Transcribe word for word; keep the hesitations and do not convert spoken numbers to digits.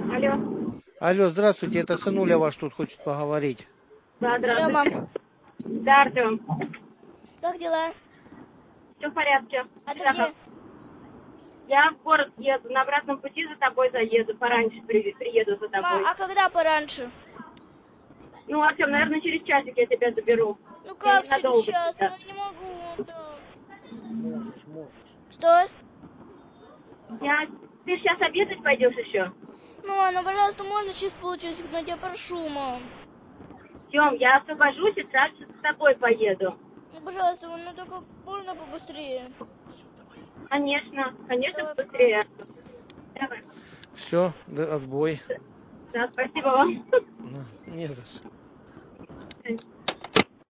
Алло. Алло, здравствуйте, это сынуля ваш тут хочет поговорить. Да, Алло, здравствуйте. мам. Да, Артем. Как дела? Все в порядке. А ты Всегда где? как- Я в город еду, на обратном пути за тобой заеду, пораньше при- приеду за тобой. Ма, а когда пораньше? Ну, Артем, наверное, через часик я тебя заберу. Ну Я как через ненадолго час? тебя. Ну не могу. Да. Можешь, можешь. Что? Я... Ты сейчас обедать пойдешь еще? Ну ладно, пожалуйста, можно через полчасика, но я тебя прошу, мам. Тем, я освобожусь и сразу с тобой поеду. Ну, пожалуйста, ну только можно побыстрее. Конечно, конечно, Давай, пока. быстрее. Давай. Все, да, отбой. Да, спасибо вам. Ну, не за что.